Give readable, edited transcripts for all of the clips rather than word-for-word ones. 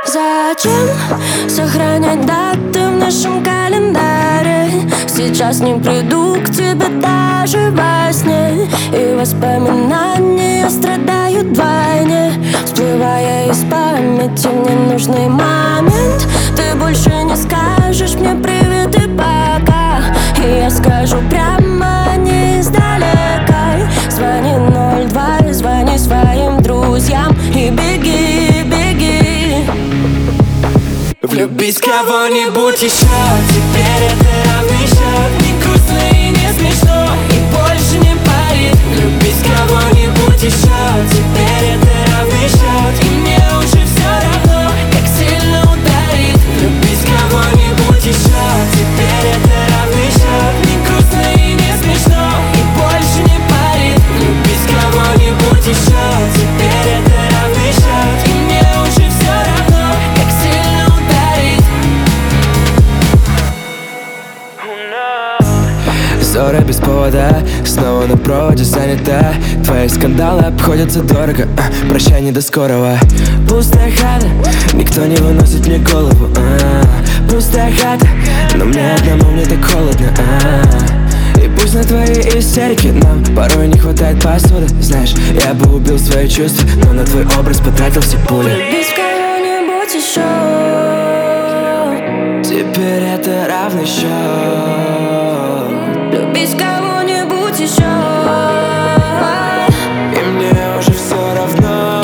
Зачем сохранять даты в нашем календаре? Сейчас не приду к тебе даже во сне, и воспоминания страдают вдвойне. Всплывая из памяти в ненужный момент, ты больше не скажешь мне привет и пока, и я скажу прямо, не издалека. Звони 02, звони своим друзьям и беги, беги. Влюбись в кого-нибудь еще, теперь это равный счет. Не грустно и не смешно, и больше не парит. Влюбись в кого-нибудь еще, теперь это равный счет. И мне уже все равно, как сильно ударит. Влюбись в кого-нибудь еще, теперь это равный счет. Не грустно и не смешно, и больше не парит. Влюбись в кого-нибудь еще, теперь это равный счет. И мне уже все равно, как сильно ударит. Ссора без повода, снова на проводе занята. Твои скандалы обходятся дорого, прощай, не до скорого. Пустая хата, никто не выносит мне голову. Пустая хата, но мне одному, мне так холодно. И пусть на твои истерики нам порой не хватает посуды. Знаешь, я бы убил свои чувства, но на твой образ потратил все пули. Влюбись в кого-нибудь еще, теперь это равный счет. влюбись в кого-нибудь еще. И мне уже все равно.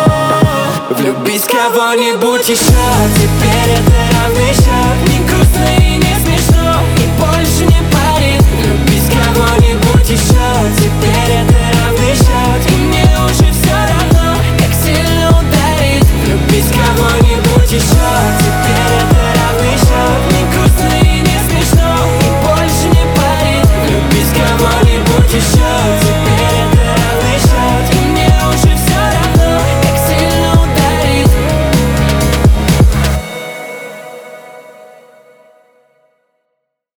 Влюбись в кого-нибудь еще, теперь это равный счет. Не грустно